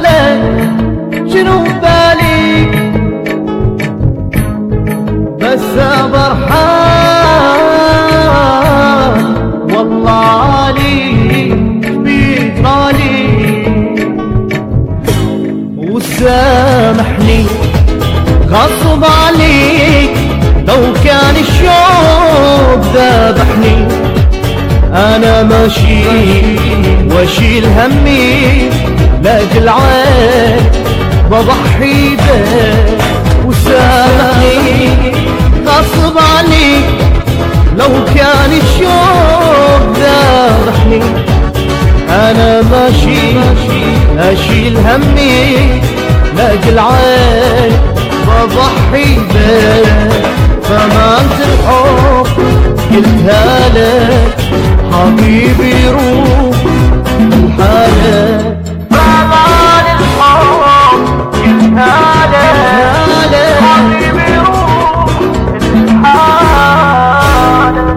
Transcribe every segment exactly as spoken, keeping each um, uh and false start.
لك شنو بالي، بس برحان والله علي بيجرالي. وسامحني غصب عليك لو كان الشوق ذبحني، انا ماشي واشيل همي لاجل عين بضحي بك. وسامحني غصب عليك لو كان الشوق ذبحني، انا ماشي اشيل همي لاجل عين بضحي بك. فمانة الحب قلتها لك حبيبي روح لحالك، فمان الحب قلتها لك حبيبي روح لحالك.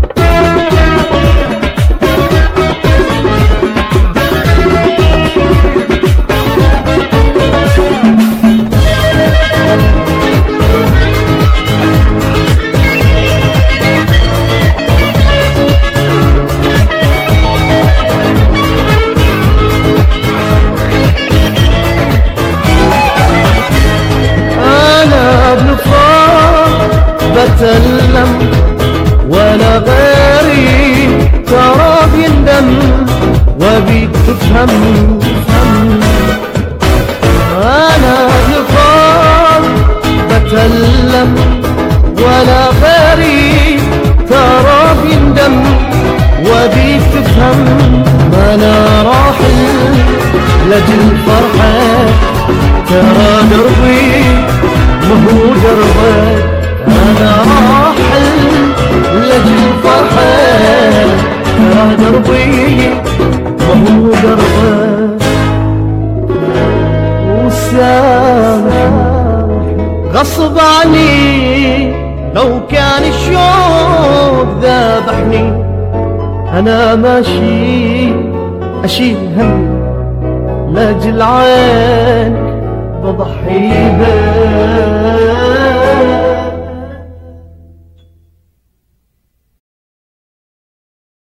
بتألم ولا غيري ترى بيندم وبيك تفهم. أنا بنفار بتألم ولا غيري ترى بيندم وبيك تفهم. أنا راحل لأجل فرحة ترى دربي مهو دربك، أنا راحل لأجل فرحة ترى دربي وهو دربك. وسامحني غصب عني لو كان الشوق ذبحني، أنا ماشي أشيل همي لاجل عينك بضحي بك.